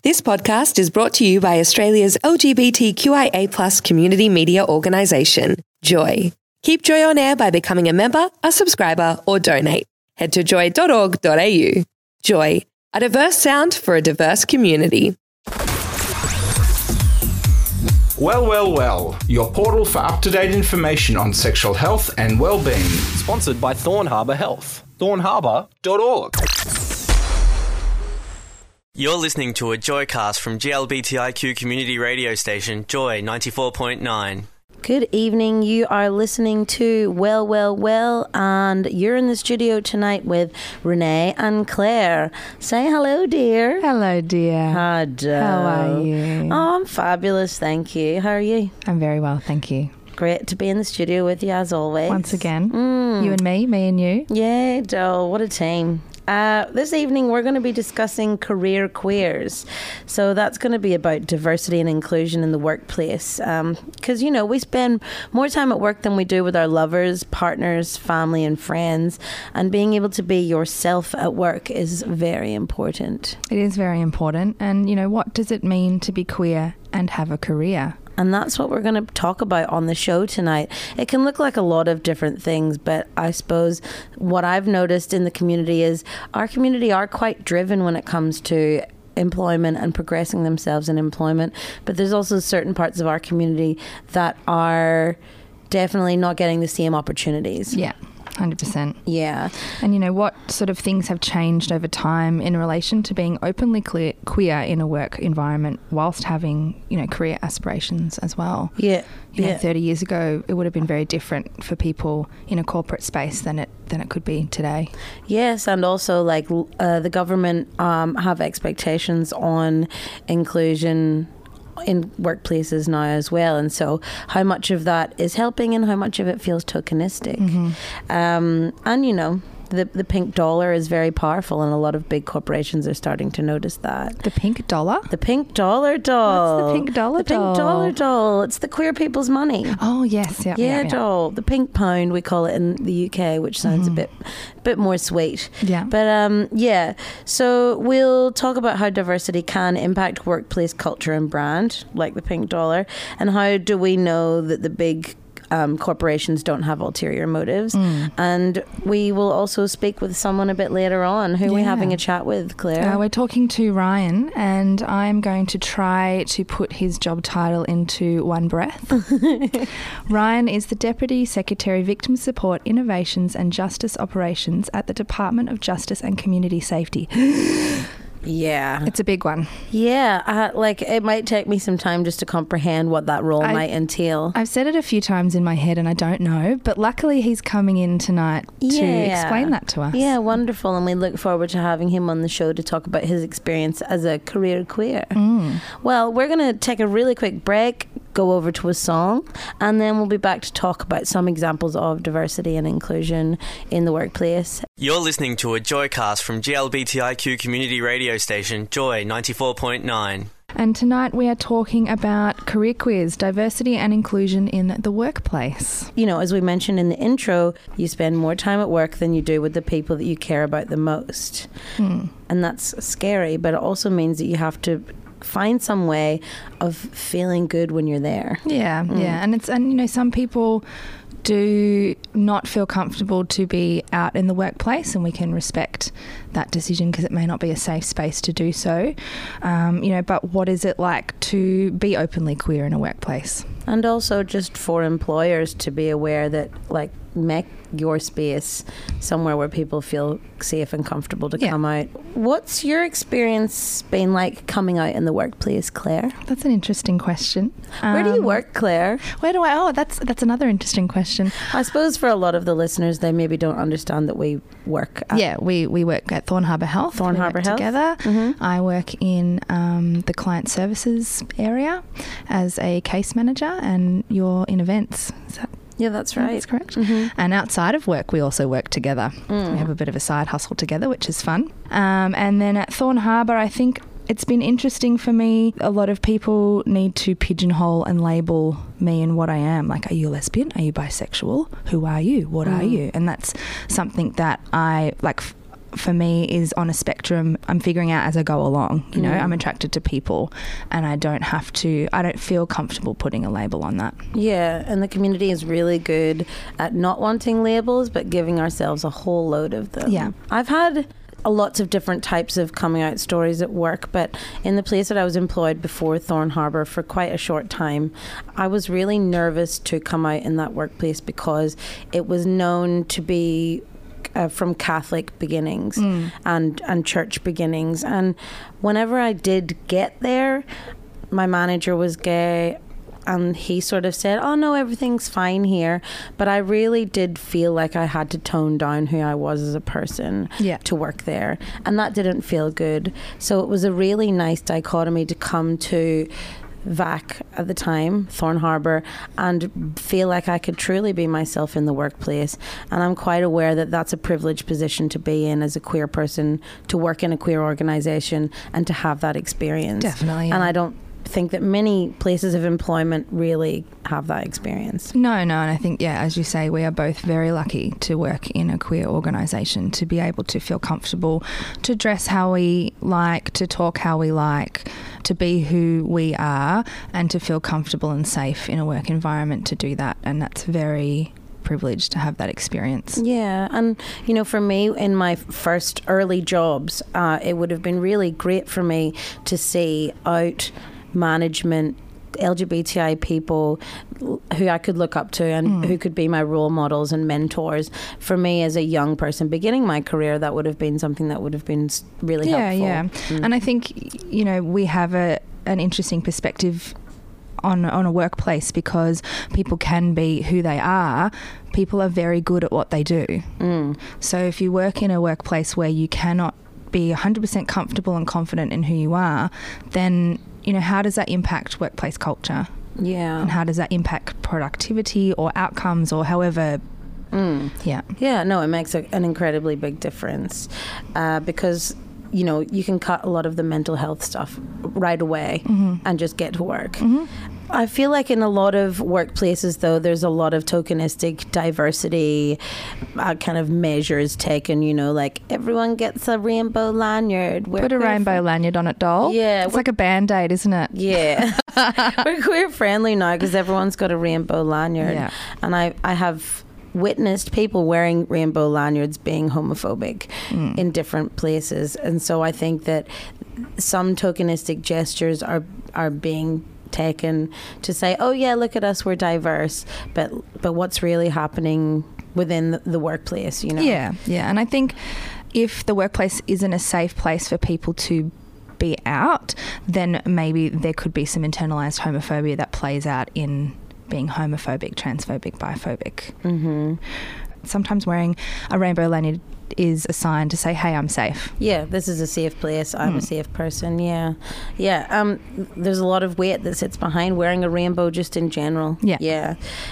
This podcast is brought to you by Australia's LGBTQIA+ community media organisation, Joy. Keep Joy on air by becoming a member, a subscriber, or donate. Head to joy.org.au. Joy, a diverse sound for a diverse community. Well, your portal for up-to-date information on sexual health and well-being. Sponsored by Thorn Harbour Health. thornharbour.org. You're listening to a Joycast from GLBTIQ community radio station, Joy 94.9. Good evening. You are listening to Well, and you're in the studio tonight with Renee and Claire. Say hello, dear. Hello, dear. Hello. How are you? Oh, I'm fabulous, thank you. How are you? I'm very well, thank you. Great to be in the studio with you as always. Once again. You and me and you. Yeah, Joe, what a team. This evening we're going to be discussing career queers. So that's going to be about diversity and inclusion in the workplace. Because, you know, we spend more time at work than we do with our lovers, partners, family and friends. And being able to be yourself at work is very important. It is very important. And, you know, what does it mean to be queer and have a career? And that's what we're going to talk about on the show tonight. It can look like a lot of different things, but I suppose what I've noticed in the community is our community are quite driven when it comes to employment and progressing themselves in employment. But there's also certain parts of our community that are definitely not getting the same opportunities. Yeah. 100%. Yeah. And you know, what sort of things have changed over time in relation to being openly queer in a work environment whilst having, you know, career aspirations as well? Yeah. You know, 30 years ago, it would have been very different for people in a corporate space than it could be today. Yes, and also like the government have expectations on inclusion in workplaces now as well, and so how much of that is helping and how much of it feels tokenistic. And you know, the pink dollar is very powerful, and a lot of big corporations are starting to notice that. The pink dollar? The pink dollar doll. What's the pink dollar doll? The pink dollar doll. It's the queer people's money. Oh yes, yeah. Doll. The pink pound, we call it in the UK, which sounds a bit more sweet. Yeah. But yeah. So we'll talk about how diversity can impact workplace culture and brand, like the pink dollar, and how do we know that the big corporations don't have ulterior motives. And we will also speak with someone a bit later on. Who are we having a chat with, Claire? We're talking to Ryan, and I'm going to try to put his job title into one breath. Ryan is the Deputy Secretary, Victim Support, Innovations and Justice Operations at the Department of Justice and Community Safety. Yeah. It's a big one. Yeah. Like, it might take me some time just to comprehend what that role might entail. I've said it a few times in my head and I don't know, but luckily he's coming in tonight to explain that to us. Yeah, wonderful. And we look forward to having him on the show to talk about his experience as a career queer. Well, we're going to take a really quick break, go over to a song, and then we'll be back to talk about some examples of diversity and inclusion in the workplace. You're listening to a Joycast from GLBTIQ community radio station, Joy 94.9. And tonight we are talking about career queers, diversity and inclusion in the workplace. You know, as we mentioned in the intro, you spend more time at work than you do with the people that you care about the most. And that's scary, but it also means that you have to find some way of feeling good when you're there. Yeah. And you know, some people do not feel comfortable to be out in the workplace, and we can respect that decision because it may not be a safe space to do so. You know, but what is it like to be openly queer in a workplace? And also just for employers to be aware that, like, make your space somewhere where people feel safe and comfortable to come out. What's your experience been like coming out in the workplace, Claire? That's an interesting question. Where do you work, Claire? Where do I? Oh, that's another interesting question. I suppose for a lot of the listeners, they maybe don't understand that we work at... we work at Thorn Harbour Health. Thorn Harbour Health. Together. I work in the client services area as a case manager, and you're in events. Yeah, that's right. That's correct. And outside of work, we also work together. We have a bit of a side hustle together, which is fun. And then at Thorn Harbour, I think it's been interesting for me. A lot of people need to pigeonhole and label me and what I am. Like, are you a lesbian? Are you bisexual? Who are you? What are you? And that's something that I, like, for me is on a spectrum I'm figuring out as I go along. You know, I'm attracted to people, and I don't feel comfortable putting a label on that. Yeah, and the community is really good at not wanting labels but giving ourselves a whole load of them. Yeah. I've had lots of different types of coming out stories at work, but in the place that I was employed before, Thorn Harbour, for quite a short time, I was really nervous to come out in that workplace because it was known to be from Catholic beginnings and church beginnings. And whenever I did get there, my manager was gay, and he sort of said, oh no, everything's fine here. But I really did feel like I had to tone down who I was as a person to work there. And that didn't feel good. So it was a really nice dichotomy to come to VAC at the time, Thorn Harbour, and feel like I could truly be myself in the workplace. And I'm quite aware that that's a privileged position to be in as a queer person, to work in a queer organisation and to have that experience. Definitely. And I don't think that many places of employment really have that experience. No, and I think, as you say, we are both very lucky to work in a queer organisation, to be able to feel comfortable, to dress how we like, to talk how we like, to be who we are, and to feel comfortable and safe in a work environment to do that. And that's very privileged to have that experience. Yeah, and you know, for me in my first early jobs, it would have been really great for me to see out management, LGBTI people who I could look up to and who could be my role models and mentors. For me as a young person beginning my career, that would have been something that would have been really helpful. Yeah. And I think, you know, we have an interesting perspective on a workplace because people can be who they are. People are very good at what they do. So if you work in a workplace where you cannot be 100% comfortable and confident in who you are, then, you know, how does that impact workplace culture? Yeah. And how does that impact productivity or outcomes or however? Yeah, no, it makes an incredibly big difference because, you know, you can cut a lot of the mental health stuff right away and just get to work. I feel like in a lot of workplaces, though, there's a lot of tokenistic diversity kind of measures taken, you know, like everyone gets a rainbow lanyard. Put a rainbow lanyard on it, doll. Yeah. It's like a Band-Aid, isn't it? Yeah. We're queer friendly now because everyone's got a rainbow lanyard. Yeah. And I have witnessed people wearing rainbow lanyards being homophobic in different places. And so I think that some tokenistic gestures are being taken to say, oh yeah, look at us, we're diverse, but what's really happening within the workplace, you know? Yeah. And I think if the workplace isn't a safe place for people to be out, then maybe there could be some internalized homophobia that plays out in being homophobic, transphobic, biphobic. Sometimes wearing a rainbow lanyard is a sign to say, hey, I'm safe. Yeah, this is a safe place. I'm a safe person. Yeah. There's a lot of weight that sits behind wearing a rainbow just in general. Yeah.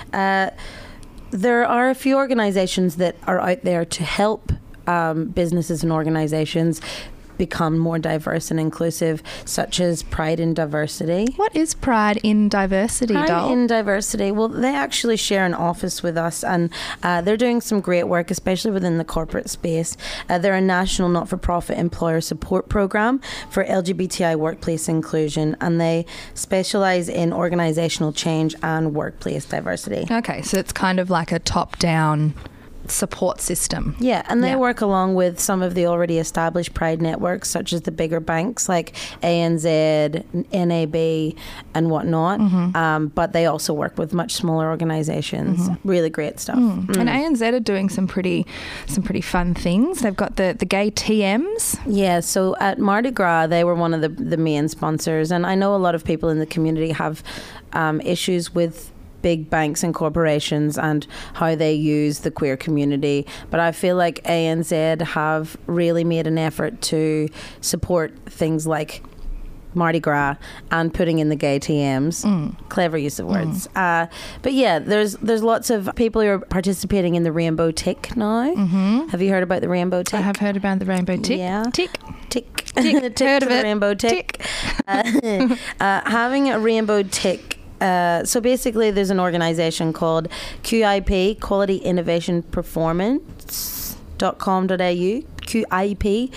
There are a few organizations that are out there to help businesses and organizations become more diverse and inclusive, such as Pride in Diversity. What is Pride in Diversity, Pride doll? in Diversity, well, they actually share an office with us, and they're doing some great work, especially within the corporate space. They're a national not-for-profit employer support program for LGBTI workplace inclusion, and they specialize in organizational change and workplace diversity. Okay, so it's kind of like a top-down support system. Yeah, and they work along with some of the already established Pride networks, such as the bigger banks like ANZ, NAB, and whatnot. But they also work with much smaller organizations. Really great stuff. And ANZ are doing some pretty fun things. They've got the gay TMs. Yeah, so at Mardi Gras, they were one of the main sponsors, and I know a lot of people in the community have issues with big banks and corporations and how they use the queer community, but I feel like ANZ have really made an effort to support things like Mardi Gras and putting in the gay TMs. Clever use of words. But yeah, there's lots of people who are participating in the Rainbow Tick now. Have you heard about the Rainbow Tick? I have heard about the Rainbow Tick. Yeah. Tick. Tick. Tick. Heard of the it. Rainbow Tick. Having a Rainbow Tick. So basically there's an organisation called QIP, Quality Innovation Performance.com.au, QIP,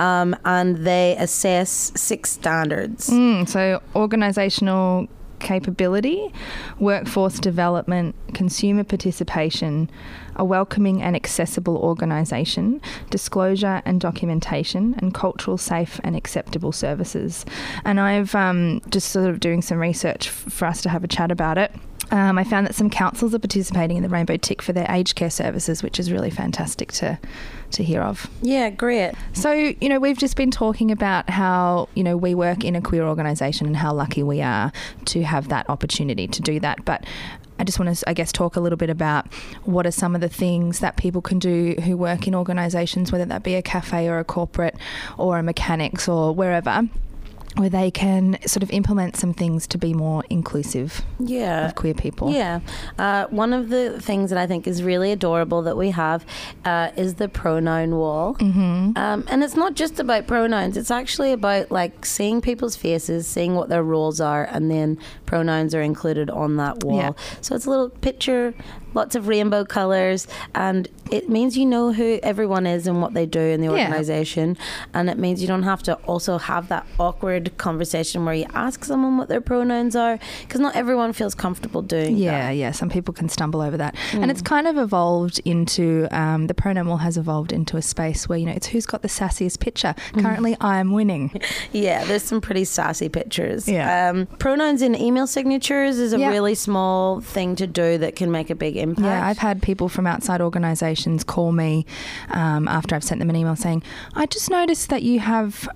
and they assess 6 standards. So organisational capability, workforce development, consumer participation, a welcoming and accessible organisation, disclosure and documentation, and cultural, safe and acceptable services. And I've just sort of doing some research for us to have a chat about it. I found that some councils are participating in the Rainbow Tick for their aged care services, which is really fantastic to hear of. Yeah, great. So, you know, we've just been talking about how, you know, we work in a queer organisation and how lucky we are to have that opportunity to do that. But I just want to, I guess, talk a little bit about what are some of the things that people can do who work in organisations, whether that be a cafe or a corporate or a mechanics or wherever, where they can sort of implement some things to be more inclusive of queer people. Yeah. One of the things that I think is really adorable that we have is the pronoun wall. And it's not just about pronouns. It's actually about like seeing people's faces, seeing what their roles are, and then pronouns are included on that wall. Yeah. So it's a little picture, lots of rainbow colours, and it means you know who everyone is and what they do in the organisation. And it means you don't have to also have that awkward conversation where you ask someone what their pronouns are, because not everyone feels comfortable doing that. Yeah, some people can stumble over that. And it's kind of evolved into, the pronoun wall has evolved into a space where, you know, it's who's got the sassiest picture. Currently, I'm winning. Yeah, there's some pretty sassy pictures. Yeah. Pronouns in email signatures is a really small thing to do that can make a big impact. Yeah, I've had people from outside organisations call me after I've sent them an email saying, I just noticed that you have,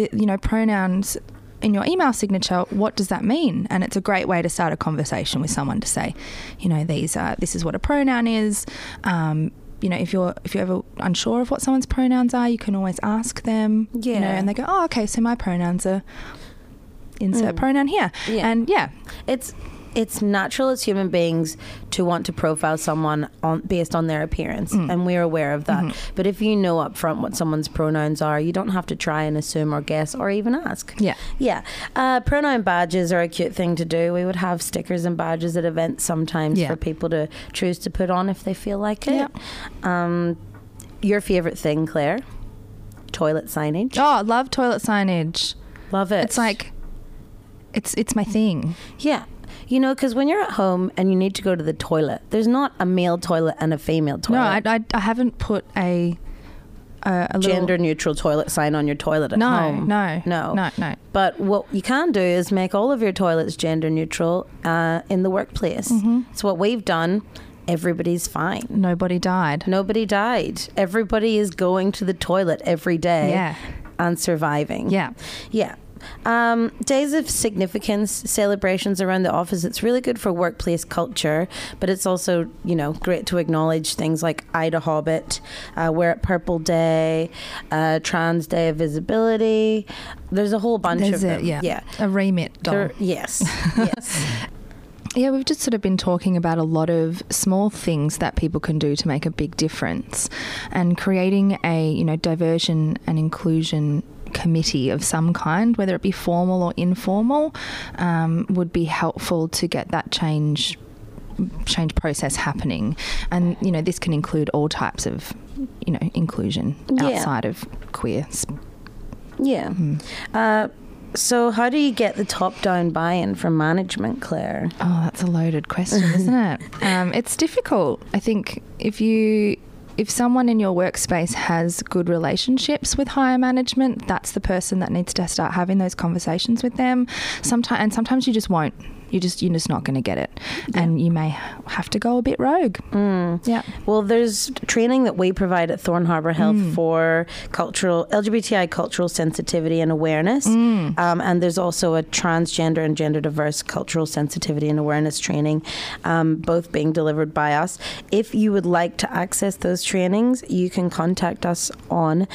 pronouns in your email signature. What does that mean? And it's a great way to start a conversation with someone to say, you know, this is what a pronoun is. You know, if you're ever unsure of what someone's pronouns are, you can always ask them. Yeah. You know, and they go, oh, okay, so my pronouns are insert pronoun here. Yeah. And It's natural as human beings to want to profile someone based on their appearance, and we're aware of that. But if you know up front what someone's pronouns are, you don't have to try and assume or guess or even ask. Yeah. Pronoun badges are a cute thing to do. We would have stickers and badges at events sometimes for people to choose to put on if they feel like it. Your favourite thing, Claire? Toilet signage. Oh, I love toilet signage. Love it. It's like, it's my thing. Yeah. You know, because when you're at home and you need to go to the toilet, there's not a male toilet and a female toilet. No, I haven't put a gender neutral toilet sign on your toilet at home. No. But what you can do is make all of your toilets gender neutral in the workplace. It's what we've done. Everybody's fine. Nobody died. Everybody is going to the toilet every day and surviving. Yeah. Days of significance, celebrations around the office, it's really good for workplace culture, but it's also, you know, great to acknowledge things like Ida Hobbit, Wear It Purple Day, Trans Day of Visibility. There's a whole bunch of them. A remit doll. Yes. Yeah, we've just sort of been talking about a lot of small things that people can do to make a big difference, and creating a, you know, diversion and inclusion committee of some kind, whether it be formal or informal, would be helpful to get that change process happening. And, you know, this can include all types of, you know, inclusion outside of queer. So how do you get the top-down buy-in from management, Claire? Oh, that's a loaded question, isn't it? It's difficult. I think if someone in your workspace has good relationships with higher management, that's the person that needs to start having those conversations with them. Sometimes you just won't. You're just not going to get it, and you may have to go a bit rogue. Well, there's training that we provide at Thorn Harbour Health for LGBTI cultural sensitivity and awareness, and there's also a transgender and gender diverse cultural sensitivity and awareness training, both being delivered by us. If you would like to access those trainings, you can contact us on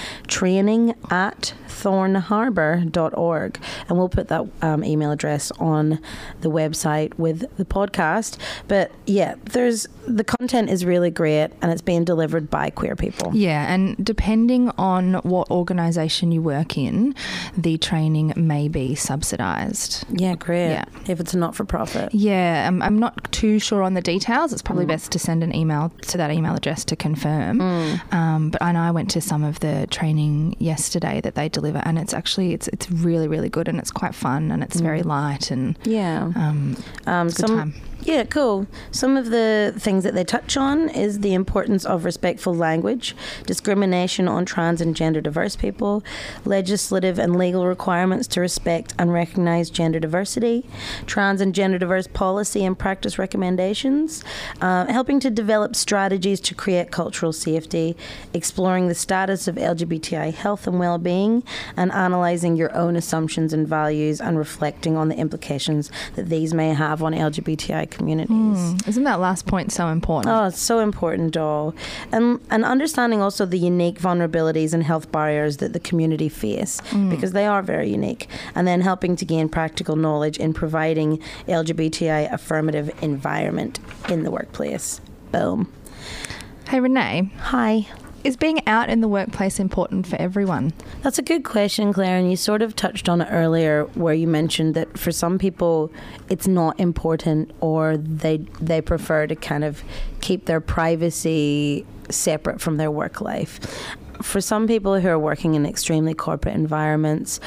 training@thornharbour.org, and we'll put that email address on the website with the podcast. But yeah, there's the content is really great and it's being delivered by queer people. Yeah, and depending on what organisation you work in, the training may be subsidised. Yeah, great. Yeah. If it's not for profit. Yeah, I'm not too sure on the details. It's probably best to send an email to that email address to confirm. But I know I went to some of the training yesterday that they deliver, and it's actually it's really, really good, and it's quite fun, and it's very light, and Yeah. it's a good time. Yeah, cool. Some of the things that they touch on is the importance of respectful language, discrimination on trans and gender diverse people, legislative and legal requirements to respect and recognise gender diversity, trans and gender diverse policy and practice recommendations, helping to develop strategies to create cultural safety, exploring the status of LGBTI health and well-being, and analysing your own assumptions and values and reflecting on the implications that these may have on LGBTI communities. Isn't that last point so important? Oh, it's so important, Doll. And understanding also the unique vulnerabilities and health barriers that the community face, because they are very unique. And then helping to gain practical knowledge in providing LGBTI affirmative environment in the workplace. Boom. Hey, Renee, Hi. is being out in the workplace important for everyone? That's a good question, Claire, and you sort of touched on it earlier where you mentioned that for some people it's not important, or they prefer to kind of keep their privacy separate from their work life. For some people who are working in extremely corporate environments,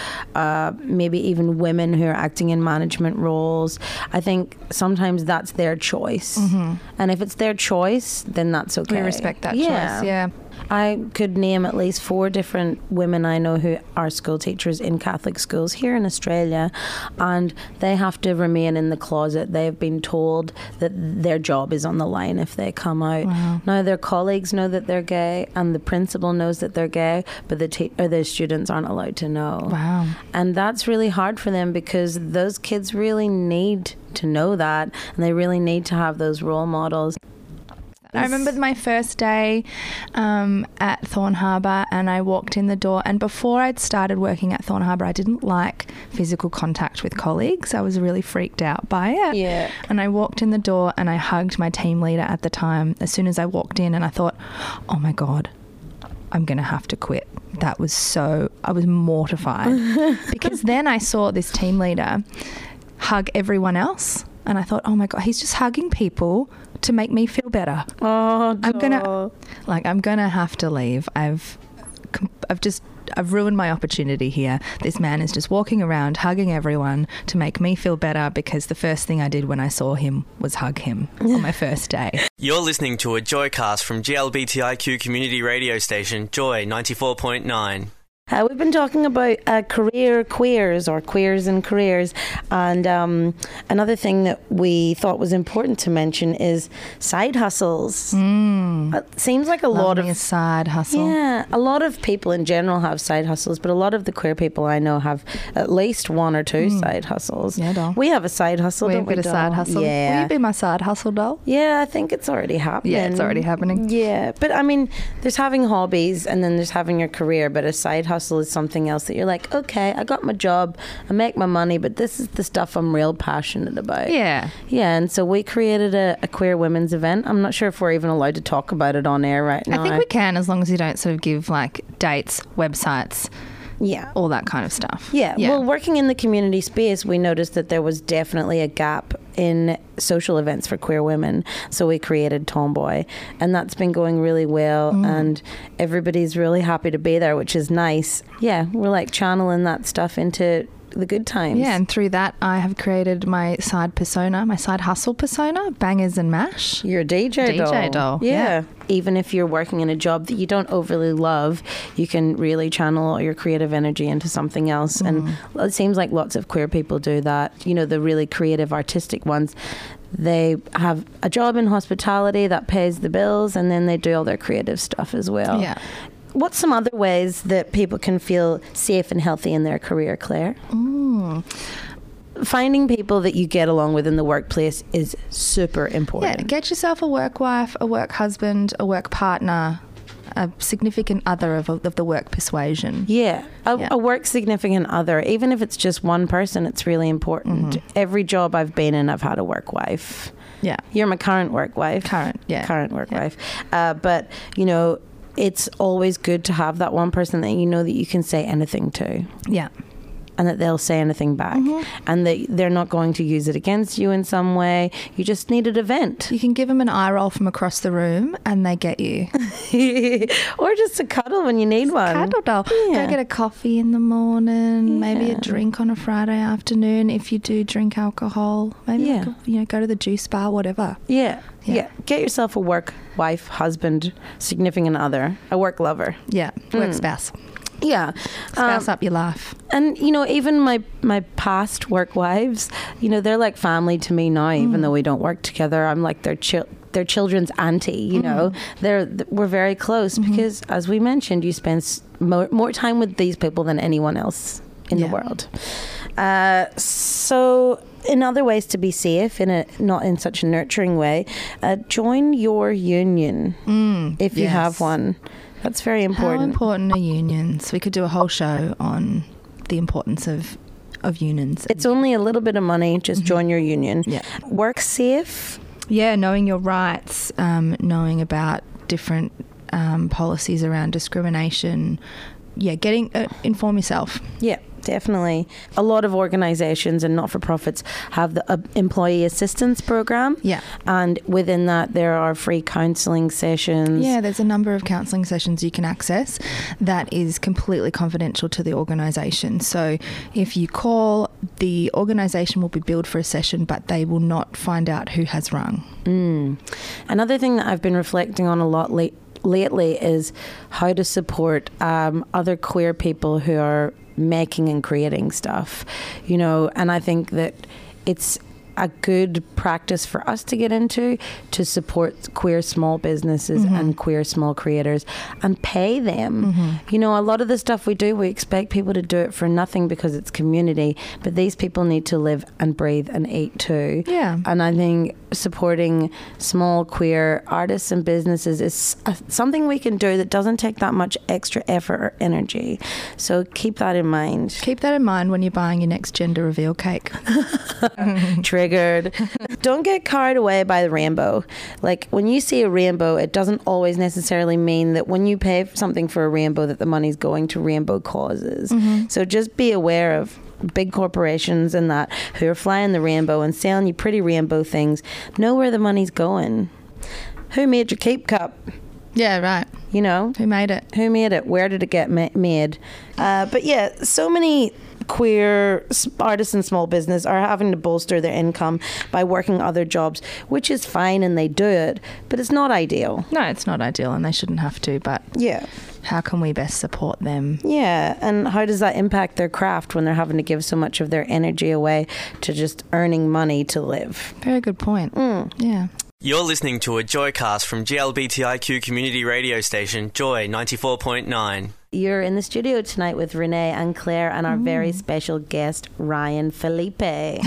maybe even women who are acting in management roles, I think sometimes that's their choice. And if it's their choice, then that's okay. We respect that choice, yeah. I could name at least 4 different women I know who are school teachers in Catholic schools here in Australia, and they have to remain in the closet. They've been told that their job is on the line if they come out. Wow. Now their colleagues know that they're gay, and the principal knows that they're gay, but the students aren't allowed to know. Wow. And that's really hard for them, because those kids really need to know that, and they really need to have those role models. I remember my first day at Thorn Harbour, and I walked in the door, and before I'd started working at Thorn Harbour, I didn't like physical contact with colleagues. I was really freaked out by it. Yeah. And I walked in the door and I hugged my team leader at the time as soon as I walked in, and I thought, oh my God, I'm going to have to quit. I was mortified because then I saw this team leader hug everyone else, and I thought, oh my God, he's just hugging people to make me feel better. Oh, I'm gonna have to leave. I've ruined my opportunity here. This man is just walking around hugging everyone to make me feel better, because the first thing I did when I saw him was hug him on my first day. You're listening to a Joycast from GLBTIQ community radio station Joy 94.9. We've been talking about career queers, or queers in careers, and another thing that we thought was important to mention is side hustles. It seems like a lot of a side hustle. Yeah, a lot of people in general have side hustles, but a lot of the queer people I know have at least 1 or 2 side hustles. Yeah, doll. We have a side hustle. We've don't we, got a doll? side hustle. Yeah. Will you be my side hustle, doll? Yeah, I think it's already happening. Yeah, it's already happening. Yeah, but I mean, there's having hobbies, and then there's having your career, but a side hustle is something else that you're like, okay, I got my job, I make my money, but this is the stuff I'm real passionate about. Yeah. Yeah, and so we created a queer women's event. I'm not sure if we're even allowed to talk about it on air right now. I think we can, as long as you don't sort of give like dates, websites, Yeah. all that kind of stuff. Yeah. Well, working in the community space, we noticed that there was definitely a gap in social events for queer women. So we created Tomboy, and that's been going really well, and everybody's really happy to be there, which is nice. Yeah, we're like channeling that stuff into the good times. Yeah, and through that I have created my side persona, my side hustle persona, Bangers and Mash. You're a DJ doll. Yeah. Even if you're working in a job that you don't overly love, you can really channel all your creative energy into something else. And it seems like lots of queer people do that. You know, the really creative, artistic ones, they have a job in hospitality that pays the bills, and then they do all their creative stuff as well. Yeah. What's some other ways that people can feel safe and healthy in their career, Claire? Finding people that you get along with in the workplace is super important. Yeah, get yourself a work wife, a work husband, a work partner, a significant other of the work persuasion. Yeah. A work significant other, even if it's just one person, it's really important. Every job I've been in, I've had a work wife. Yeah. You're my current work wife. Current work wife. But, you know, it's always good to have that one person that you know that you can say anything to. Yeah. And that they'll say anything back. And that they're not going to use it against you in some way. You just needed a vent. You can give them an eye roll from across the room and they get you. Or just a cuddle when you need one. Cuddle doll. Yeah. Go get a coffee in the morning, maybe a drink on a Friday afternoon if you do drink alcohol. Maybe go to the juice bar, whatever. Yeah. Get yourself a work wife, husband, significant other, a work lover. Yeah. Work spouse. Yeah. Spouse up your life. And, you know, even my past work wives, you know, they're like family to me now, even though we don't work together. I'm like their children's auntie, you know. We're very close because, as we mentioned, you spend more time with these people than anyone else in the world. So in other ways to be safe, not in such a nurturing way, join your union if you have one. That's very important. How important are unions? We could do a whole show on the importance of unions. It's only a little bit of money. Just join your union. Yeah. Work safe. Yeah, knowing your rights, knowing about different policies around discrimination. Yeah, inform yourself. Yeah, definitely. A lot of organisations and not-for-profits have the employee assistance program. Yeah. And within that, there are free counselling sessions. Yeah, there's a number of counselling sessions you can access that is completely confidential to the organisation. So if you call, the organisation will be billed for a session, but they will not find out who has rung. Another thing that I've been reflecting on a lot lately is how to support other queer people who are making and creating stuff, you know. And I think that it's a good practice for us to get into, to support queer small businesses and queer small creators and pay them. You know, a lot of the stuff we do, we expect people to do it for nothing because it's community, but these people need to live and breathe and eat too. Yeah. And I think supporting small queer artists and businesses is something we can do that doesn't take that much extra effort or energy. So keep that in mind. Keep that in mind when you're buying your next gender reveal cake. Triggered. Don't get carried away by the rainbow. Like, when you see a rainbow, it doesn't always necessarily mean that when you pay something for a rainbow that the money's going to rainbow causes. So just be aware of big corporations and that who are flying the rainbow and selling you pretty rainbow things. Know where the money's going. Who made your Keep Cup? Yeah, right. You know? Who made it? Who made it? Where did it get made? But yeah, so many queer artists and small business are having to bolster their income by working other jobs, which is fine and they do it, but it's not ideal. No, it's not ideal and they shouldn't have to, but yeah, how can we best support them? Yeah, and how does that impact their craft when they're having to give so much of their energy away to just earning money to live? Very good point. Yeah. You're listening to a Joycast from GLBTIQ community radio station Joy 94.9. You're in the studio tonight with Renee and Claire and our very special guest, Ryan Felipe.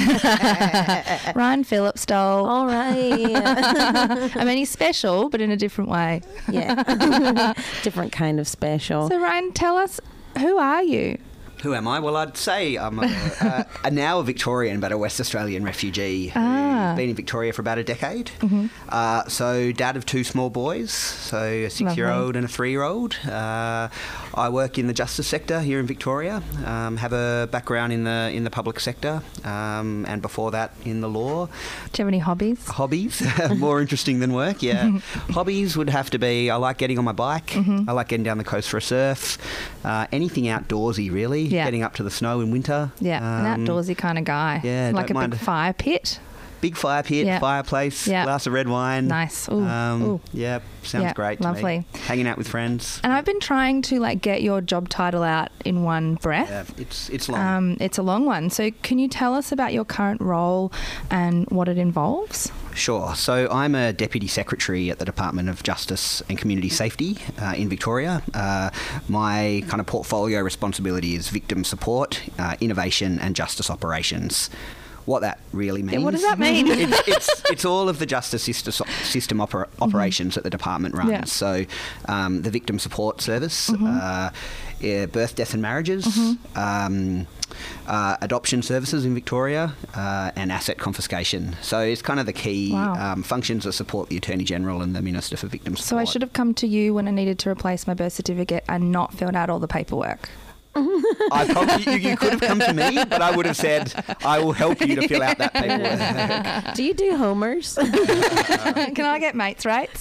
Ryan Phillips doll. All right. I mean, he's special, but in a different way. Yeah. Different kind of special. So, Ryan, tell us, who are you? Who am I? Well, I'd say I'm now a Victorian, but a West Australian refugee who's been in Victoria for about a decade. So dad of two small boys, so a 6-year-old and a 3-year-old. I work in the justice sector here in Victoria, have a background in the public sector, and before that in the law. Do you have any hobbies? Hobbies? More interesting than work, yeah. Hobbies would have to be, I like getting on my bike, I like getting down the coast for a surf, anything outdoorsy really. Yeah. Getting up to the snow in winter. Yeah, an outdoorsy kind of guy. Yeah, like a big fire pit. Big fire pit, fireplace, glass of red wine. Nice. Ooh. Yeah, sounds great to lovely. me. Hanging out with friends. And I've been trying to get your job title out in one breath. Yeah, it's long. It's a long one. So can you tell us about your current role and what it involves? Sure. So I'm a Deputy Secretary at the Department of Justice and Community Safety in Victoria. My kind of portfolio responsibility is victim support, innovation and justice operations. what that really means. What does that mean? It's all of the justice system operations that the department runs. Yeah. So the Victim Support Service, birth, death and marriages, adoption services in Victoria, and asset confiscation. So it's kind of the key functions that support the Attorney General and the Minister for Victim Support. So I should have come to you when I needed to replace my birth certificate and not filled out all the paperwork. You could have come to me, but I would have said, I will help you to fill out that paperwork. Do you do homers? Can I get mates' rights?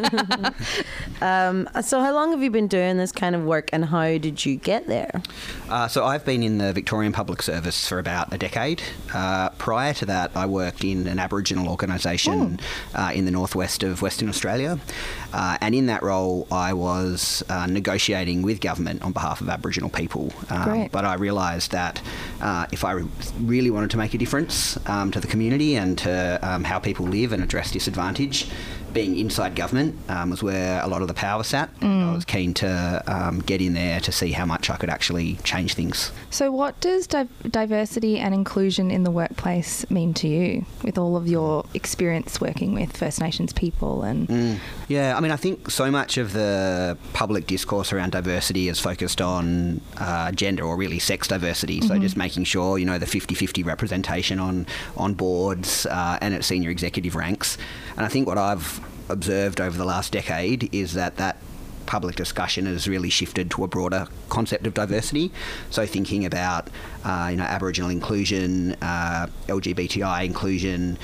So how long have you been doing this kind of work, and how did you get there? So I've been in the Victorian Public Service for about a decade. Prior to that, I worked in an Aboriginal organisation in the northwest of Western Australia. And in that role, I was negotiating with government on behalf of Aboriginal people. But I realised that if I really wanted to make a difference to the community and to how people live and address disadvantage, being inside government was where a lot of the power sat. And I was keen to get in there to see how much I could actually change things. So what does diversity and inclusion in the workplace mean to you, with all of your experience working with First Nations people? And Yeah, I mean, I think so much of the public discourse around diversity is focused on gender, or really sex diversity. So just making sure, the 50-50 representation on boards and at senior executive ranks. And I think what I've observed over the last decade is that public discussion has really shifted to a broader concept of diversity. So thinking about, Aboriginal inclusion, LGBTI inclusion,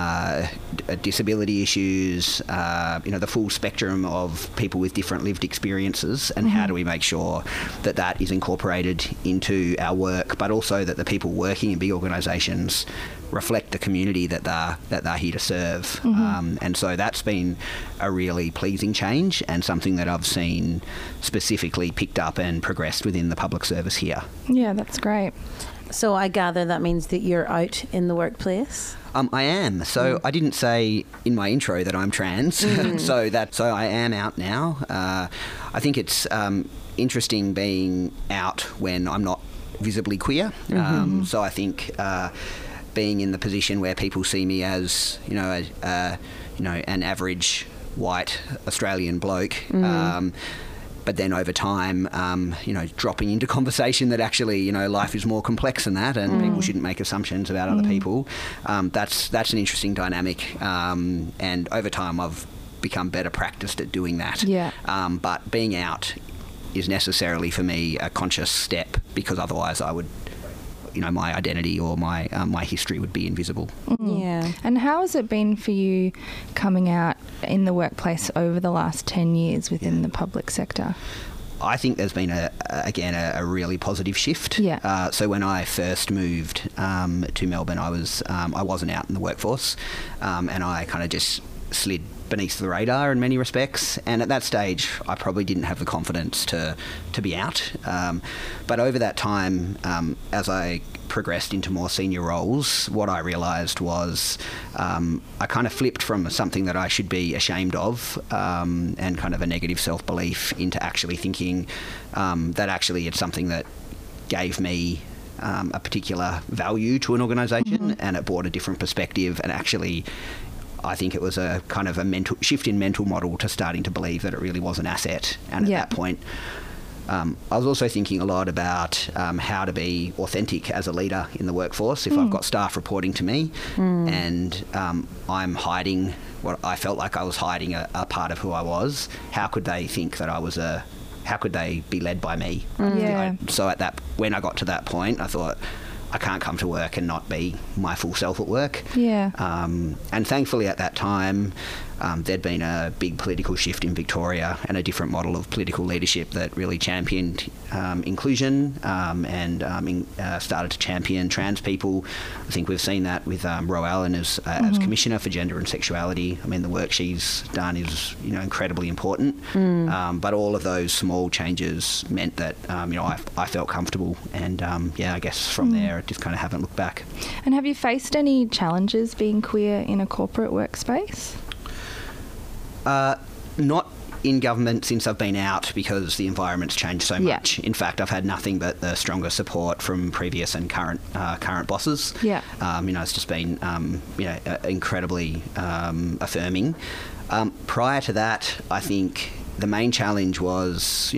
disability issues, the full spectrum of people with different lived experiences, and how do we make sure that is incorporated into our work, but also that the people working in big organisations reflect the community that they're here to serve. And so that's been a really pleasing change, and something that I've seen specifically picked up and progressed within the public service here. Yeah, that's great. So I gather that means that you're out in the workplace? I am. So I didn't say in my intro that I'm trans. So I am out now. I think it's interesting being out when I'm not visibly queer. So I think being in the position where people see me as, an average white Australian bloke, but then over time, dropping into conversation that actually, life is more complex than that, and people shouldn't make assumptions about other people. That's an interesting dynamic, and over time I've become better practiced at doing that. Yeah. But being out is necessarily for me a conscious step, because otherwise I would, my identity or my history would be invisible. Yeah. And how has it been for you coming out in the workplace over the last 10 years within the public sector? I think there's been a really positive shift. Yeah. So when I first moved to Melbourne, I wasn't out in the workforce, and I kind of just slid beneath the radar in many respects, and at that stage I probably didn't have the confidence to be out, but over that time, as I progressed into more senior roles, what I realised was I kind of flipped from something that I should be ashamed of, and kind of a negative self-belief, into actually thinking that actually it's something that gave me a particular value to an organisation, and it brought a different perspective, and actually I think it was a kind of a mental shift in mental model to starting to believe that it really was an asset. And at that point, I was also thinking a lot about how to be authentic as a leader in the workforce. If I've got staff reporting to me, and I'm hiding what I felt like I was hiding a part of who I was, how could they think that how could they be led by me? So when I got to that point, I thought, I can't come to work and not be my full self at work. Yeah. And thankfully at that time, there'd been a big political shift in Victoria, and a different model of political leadership that really championed inclusion, and started to champion trans people. I think we've seen that with Ro Allen as Commissioner for Gender and Sexuality. I mean, the work she's done is incredibly important. But all of those small changes meant that I felt comfortable, and I guess from there I just kind of haven't looked back. And have you faced any challenges being queer in a corporate workspace? Not in government since I've been out because the environment's changed so much. In fact, I've had nothing but the stronger support from previous and current bosses. Yeah. It's just been incredibly affirming. Prior to that, I think the main challenge was,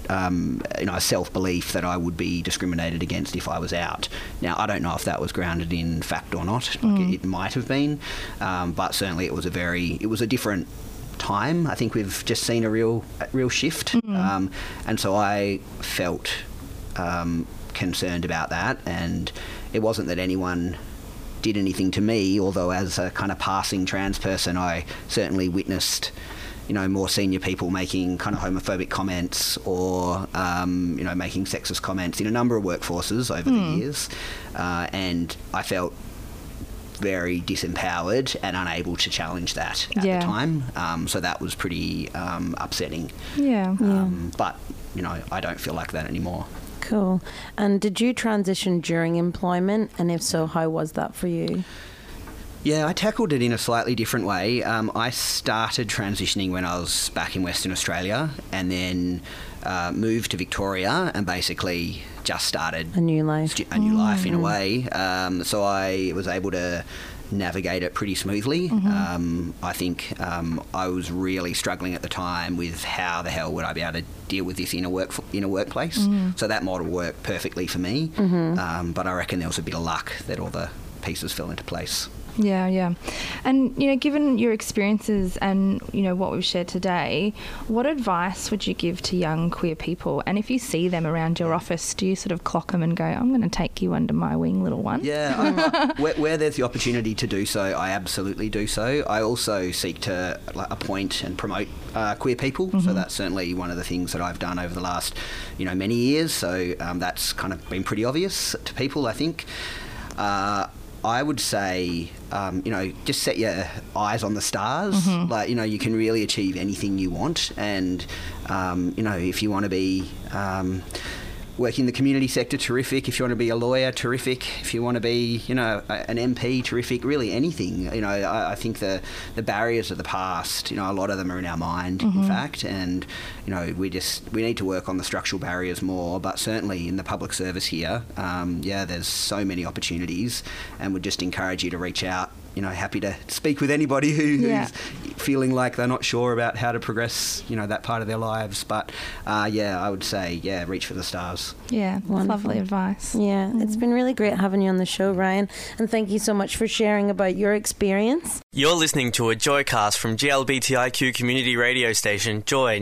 a self-belief that I would be discriminated against if I was out. Now, I don't know if that was grounded in fact or not. It might have been, but certainly it was a different time. I think we've just seen a real shift, and so I felt concerned about that. And it wasn't that anyone did anything to me, although as a kind of passing trans person, I certainly witnessed more senior people making kind of homophobic comments or, making sexist comments in a number of workforces over the years. And I felt very disempowered and unable to challenge that at the time. So that was pretty upsetting. Yeah. But, I don't feel like that anymore. Cool. And did you transition during employment? And if so, how was that for you? Yeah, I tackled it in a slightly different way. I started transitioning when I was back in Western Australia and then moved to Victoria and basically just started a new life in a way. So I was able to navigate it pretty smoothly. I think I was really struggling at the time with how the hell would I be able to deal with this in a workplace. So that model worked perfectly for me. But I reckon there was a bit of luck that all the pieces fell into place. Yeah. And, given your experiences and, what we've shared today, what advice would you give to young queer people? And if you see them around your office, do you sort of clock them and go, I'm going to take you under my wing, little one? Yeah, where there's the opportunity to do so, I absolutely do so. I also seek to appoint and promote queer people. So that's certainly one of the things that I've done over the last, many years. So that's kind of been pretty obvious to people, I think. I would say, just set your eyes on the stars. You can really achieve anything you want. And, if you want to be working in the community sector, terrific. If you want to be a lawyer, terrific. If you want to be, an MP, terrific. Really anything. I think the barriers of the past, a lot of them are in our mind, in fact. And, we need to work on the structural barriers more. But certainly in the public service here, there's so many opportunities, and would just encourage you to reach out. Happy to speak with anybody who's feeling like they're not sure about how to progress, that part of their lives. But, I would say, reach for the stars. Yeah, lovely advice. Yeah, it's been really great having you on the show, Ryan. And thank you so much for sharing about your experience. You're listening to a Joycast from GLBTIQ community radio station, Joy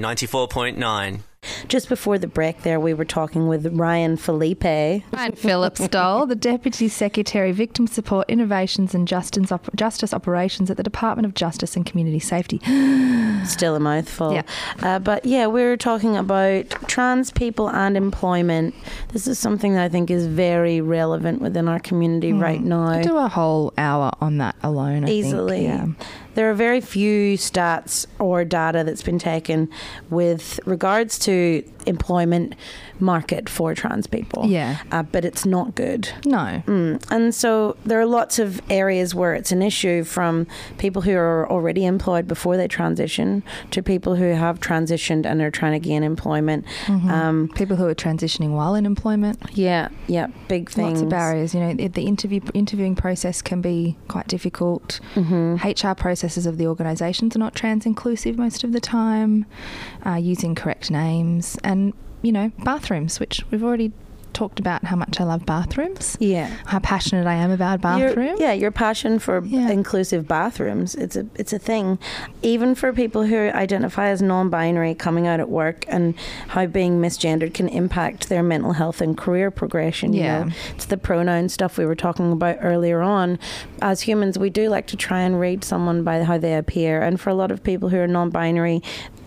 94.9. Just before the break there, we were talking with Ryan Felipe. And Philip Stoll, the Deputy Secretary, Victim Support, Innovations and Justice Operations at the Department of Justice and Community Safety. Still a mouthful. Yeah. But we were talking about trans people and employment. This is something that I think is very relevant within our community right now. Could do a whole hour on that alone, I Easily. think. Yeah. There are very few stats or data that's been taken with regards to employment market for trans people. Yeah. But it's not good. No. And so there are lots of areas where it's an issue, from people who are already employed before they transition to people who have transitioned and are trying to gain employment. People who are transitioning while in employment. Yeah, big things. Lots of barriers. The interviewing process can be quite difficult. HR processes of the organisations are not trans inclusive most of the time. Using correct names and bathrooms, which we've already talked about how much I love bathrooms. Yeah. How passionate I am about bathrooms. Your passion for inclusive bathrooms. It's a thing. Even for people who identify as non-binary coming out at work, and how being misgendered can impact their mental health and career progression. It's the pronoun stuff we were talking about earlier on. As humans, we do like to try and rate someone by how they appear. And for a lot of people who are non-binary,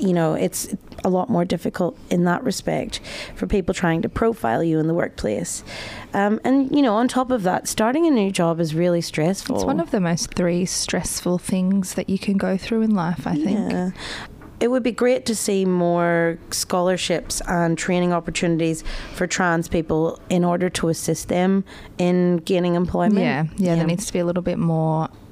it's a lot more difficult in that respect for people trying to profile you in the workplace. And on top of that, starting a new job is really stressful. It's one of the most 3 stressful things that you can go through in life, I think. It would be great to see more scholarships and training opportunities for trans people in order to assist them in gaining employment. Yeah, there needs to be a little bit more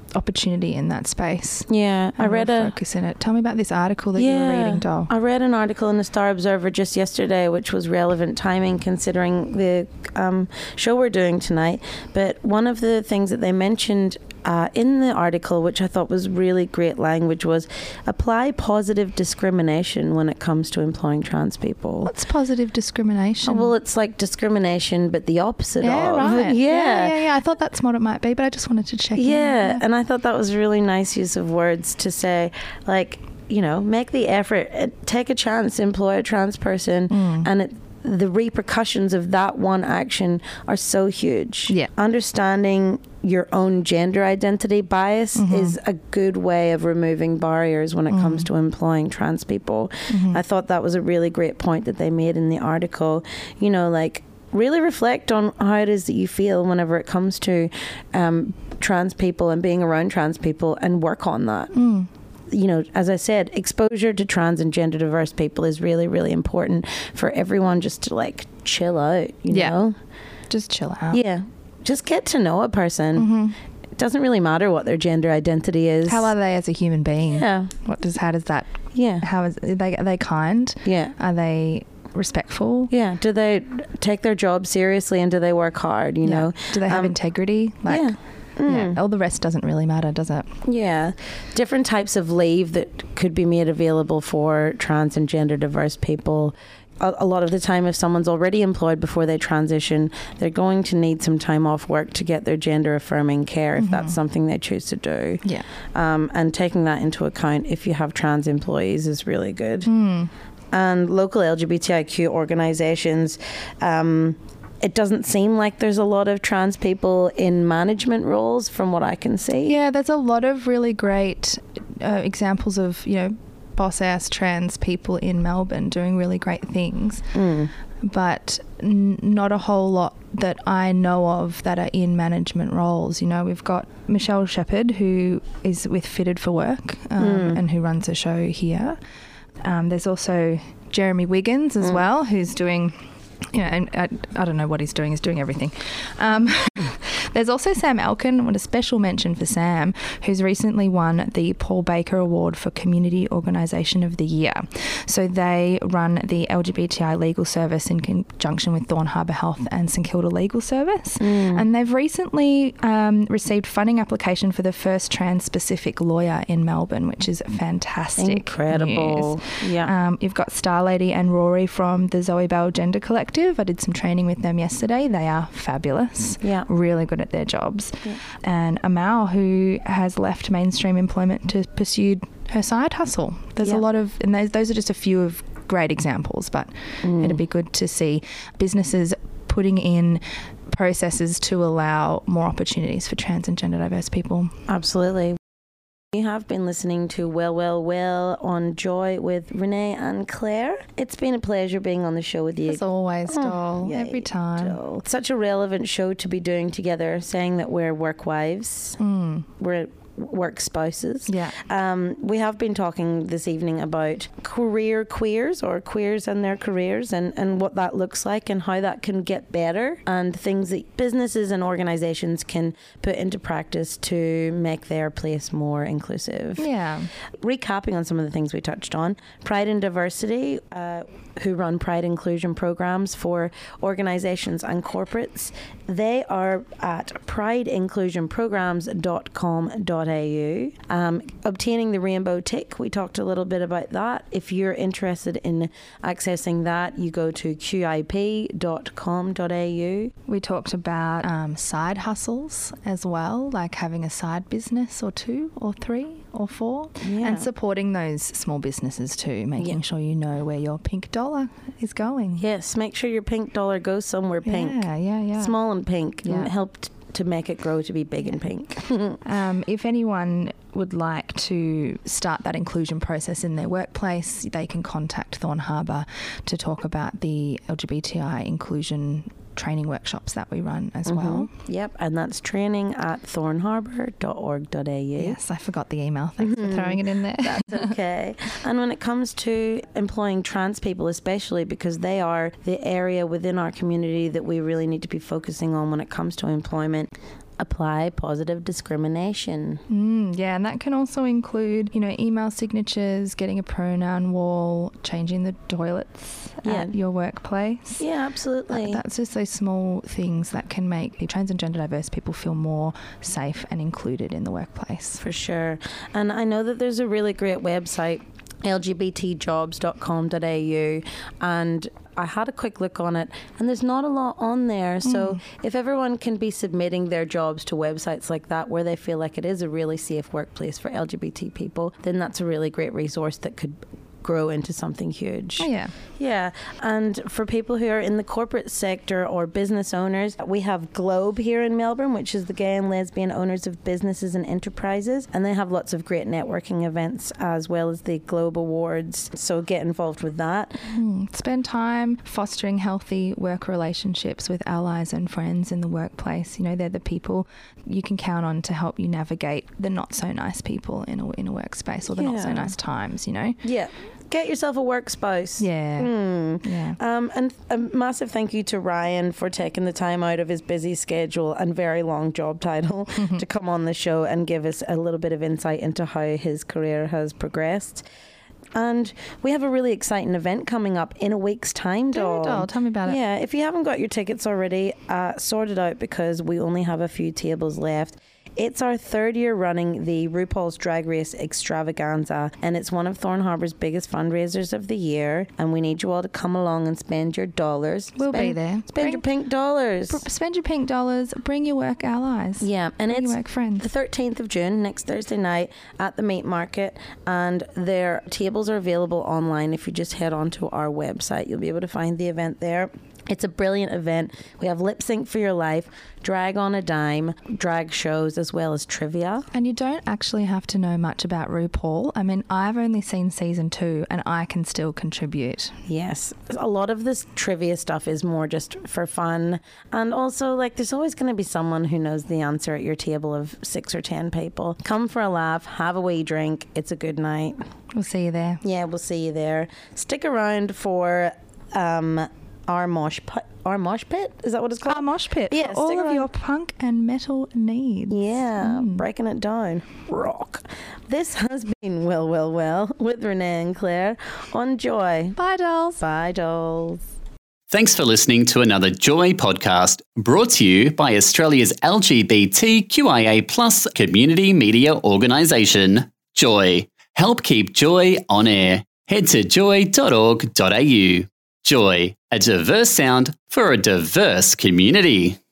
opportunity in that space. Yeah, I read focus in it. Tell me about this article that you were reading, Dol. I read an article in the Star Observer just yesterday, which was relevant timing considering the show we're doing tonight. But one of the things that they mentioned in the article, which I thought was really great language, was apply positive discrimination when it comes to employing trans people. What's positive discrimination? Well, it's like discrimination, but the opposite of. Right. Yeah. I thought that's what it might be, but I just wanted to check in. Yeah, and I thought that was a really nice use of words to say, like, you know, make the effort, take a chance, employ a trans person, and the repercussions of that one action are so huge. Yeah. Understanding your own gender identity bias is a good way of removing barriers when it comes to employing trans people. I thought that was a really great point that they made in the article. You know, like, really reflect on how it is that you feel whenever it comes to trans people and being around trans people, and work on that. You know, as I said, exposure to trans and gender diverse people is really, really important for everyone just to, like, chill out, you know? Just chill out. Yeah. Just get to know a person. It doesn't really matter what their gender identity is. How are they as a human being? Yeah. How does that... Yeah. Are they kind? Yeah. Are they respectful? Yeah. Do they take their job seriously, and do they work hard, you know? Do they have integrity? Like, all the rest doesn't really matter, does it? Yeah. Different types of leave that could be made available for trans and gender diverse people. A lot of the time, if someone's already employed before they transition, they're going to need some time off work to get their gender affirming care if that's something they choose to do. Yeah. And taking that into account if you have trans employees is really good. And local LGBTIQ organisations, it doesn't seem like there's a lot of trans people in management roles from what I can see. Yeah, there's a lot of really great examples of, you know, boss-ass trans people in Melbourne doing really great things, but not a whole lot that I know of that are in management roles. You know, we've got Michelle Shepherd, who is with Fitted for Work and who runs a show here. There's also Jeremy Wiggins as well, who's doing... You know, and I don't know what he's doing everything. There's also Sam Elkin, what a special mention for Sam, who's recently won the Paul Baker Award for Community Organisation of the Year. So they run the LGBTI Legal Service in conjunction with Thorn Harbour Health and St Kilda Legal Service. And they've recently received funding application for the first trans-specific lawyer in Melbourne, which is fantastic. Incredible. News. Yeah. You've got Star Lady and Rory from the Zoe Bell Gender Collective. I did some training with them yesterday. They are fabulous. Yeah. Really good at their jobs. Yeah. And Amal, who has left mainstream employment to pursue her side hustle. There's a lot of, and those are just a few of great examples, but it'd be good to see businesses putting in processes to allow more opportunities for trans and gender diverse people. Absolutely. You have been listening to Well on Joy with Renee and Claire. It's been a pleasure being on the show with you. As always, Dol. Every time. Dol. Such a relevant show to be doing together, saying that we're work wives. We're work spouses. Yeah. We have been talking this evening about career queers, or queers and their careers, and what that looks like and how that can get better, and things that businesses and organizations can put into practice to make their place more inclusive. Yeah. Recapping on some of the things we touched on, Pride and Diversity, who run Pride inclusion programs for organizations and corporates, they are at prideinclusionprograms.com.au. Obtaining the rainbow tick, we talked a little bit about that. If you're interested in accessing that, you go to qip.com.au. We talked about side hustles as well, like having a side business or 2 or 3 or 4, and supporting those small businesses too, making sure you know where your pink dollar is going. Yes, make sure your pink dollar goes somewhere pink. Yeah. Small and pink, and help to make it grow to be big and pink. If anyone would like to start that inclusion process in their workplace, they can contact Thorn Harbour to talk about the LGBTI inclusion training workshops that we run as well. Yep, and that's training at thornharbour.org.au. Yes, I forgot the email. Thanks for throwing it in there. That's okay. And when it comes to employing trans people, especially because they are the area within our community that we really need to be focusing on when it comes to employment, apply positive discrimination. Yeah, and that can also include, email signatures, getting a pronoun wall, changing the toilets at your workplace. Yeah, absolutely. That's just those small things that can make the trans and gender diverse people feel more safe and included in the workplace. For sure. And I know that there's a really great website, lgbtjobs.com.au, and I had a quick look on it, and there's not a lot on there. So if everyone can be submitting their jobs to websites like that where they feel like it is a really safe workplace for LGBT people, then that's a really great resource that could grow into something huge. Oh, yeah. Yeah. And for people who are in the corporate sector or business owners, we have Globe here in Melbourne, which is the gay and lesbian owners of businesses and enterprises. And they have lots of great networking events as well as the Globe Awards. So get involved with that. Spend time fostering healthy work relationships with allies and friends in the workplace. They're the people you can count on to help you navigate the not so nice people in a workspace, or the not so nice times, Yeah. Get yourself a workspace. Yeah. Yeah. And a massive thank you to Ryan for taking the time out of his busy schedule and very long job title to come on the show and give us a little bit of insight into how his career has progressed. And we have a really exciting event coming up in a week's time, Doll. Tell me about it. Yeah, if you haven't got your tickets already, sort it out because we only have a few tables left. It's our third year running the RuPaul's Drag Race Extravaganza, and it's one of Thorn Harbour's biggest fundraisers of the year, and we need you all to come along and spend your dollars. We'll be there. Spend your pink dollars. Spend your pink dollars. Bring your work allies. Yeah, and bring it's your work friends. The 13th of June, next Thursday night, at the Meat Market, and their tables are available online. If you just head on to our website, you'll be able to find the event there. It's a brilliant event. We have Lip Sync for Your Life, Drag on a Dime, drag shows, as well as trivia. And you don't actually have to know much about RuPaul. I mean, I've only seen season 2 and I can still contribute. Yes. A lot of this trivia stuff is more just for fun. And also, there's always going to be someone who knows the answer at your table of 6 or 10 people. Come for a laugh, have a wee drink. It's a good night. We'll see you there. Yeah, we'll see you there. Stick around for... Our mosh pit? Is that what it's called? Our mosh pit. Yeah, all of your punk and metal needs. Yeah, breaking it down. Rock. This has been Well with Renee and Claire on Joy. Bye, dolls. Bye, dolls. Thanks for listening to another Joy podcast brought to you by Australia's LGBTQIA+ community media organisation, Joy. Help keep Joy on air. Head to joy.org.au. Joy, a diverse sound for a diverse community.